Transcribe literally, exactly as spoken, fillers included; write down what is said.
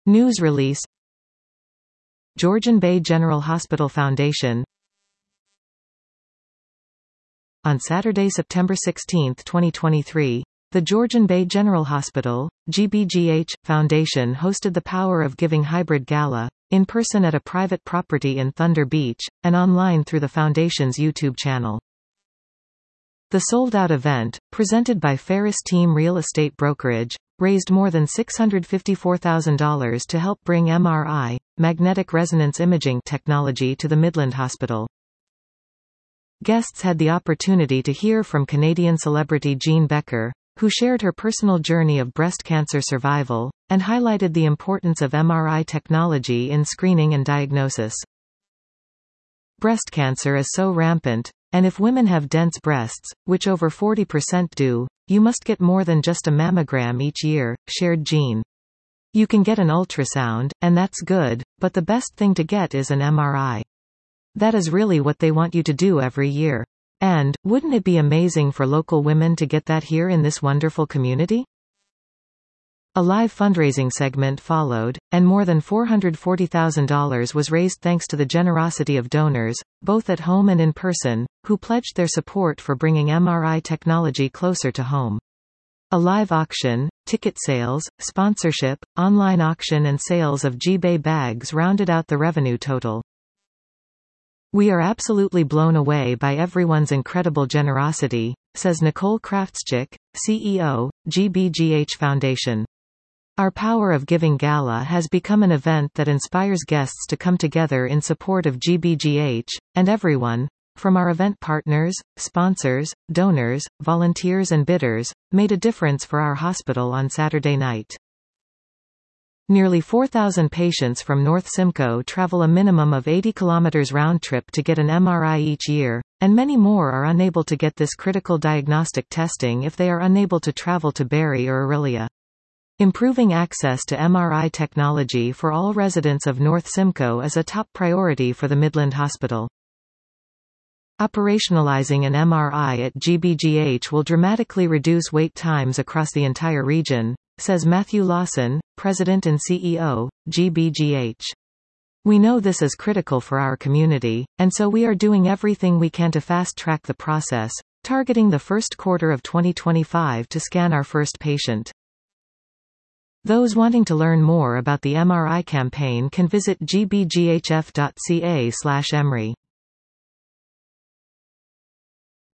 News release. Georgian Bay General Hospital Foundation. On Saturday, September sixteenth, twenty twenty-three, the Georgian Bay General Hospital, G B G H, Foundation hosted the Power of Giving Hybrid Gala, in person at a private property in Thunder Beach, and online through the Foundation's YouTube channel. The sold-out event, presented by Ferris Team Real Estate Brokerage, raised more than six hundred fifty-four thousand dollars to help bring M R I, magnetic resonance imaging technology to the Midland Hospital. Guests had the opportunity to hear from Canadian celebrity Jean Becker, who shared her personal journey of breast cancer survival, and highlighted the importance of M R I technology in screening and diagnosis. Breast cancer is so rampant, and if women have dense breasts, which over forty percent do, you must get more than just a mammogram each year, shared Jean. You can get an ultrasound, and that's good, but the best thing to get is an M R I. That is really what they want you to do every year. And, wouldn't it be amazing for local women to get that here in this wonderful community? A live fundraising segment followed, and more than four hundred forty thousand dollars was raised thanks to the generosity of donors, both at home and in person, who pledged their support for bringing M R I technology closer to home. A live auction, ticket sales, sponsorship, online auction and sales of G-Bay bags rounded out the revenue total. We are absolutely blown away by everyone's incredible generosity, says Nicole Kraftschik, C E O, G B G H Foundation. Our Power of Giving Gala has become an event that inspires guests to come together in support of G B G H, and everyone, from our event partners, sponsors, donors, volunteers and bidders, made a difference for our hospital on Saturday night. Nearly four thousand patients from North Simcoe travel a minimum of eighty kilometers round trip to get an M R I each year, and many more are unable to get this critical diagnostic testing if they are unable to travel to Barrie or Orillia. Improving access to M R I technology for all residents of North Simcoe is a top priority for the Midland Hospital. Operationalizing an M R I at G B G H will dramatically reduce wait times across the entire region, says Matthew Lawson, President and C E O, G B G H. We know this is critical for our community, and so we are doing everything we can to fast-track the process, targeting the first quarter of twenty twenty-five to scan our first patient. Those wanting to learn more about the M R I campaign can visit g b g h f dot c a slash emory.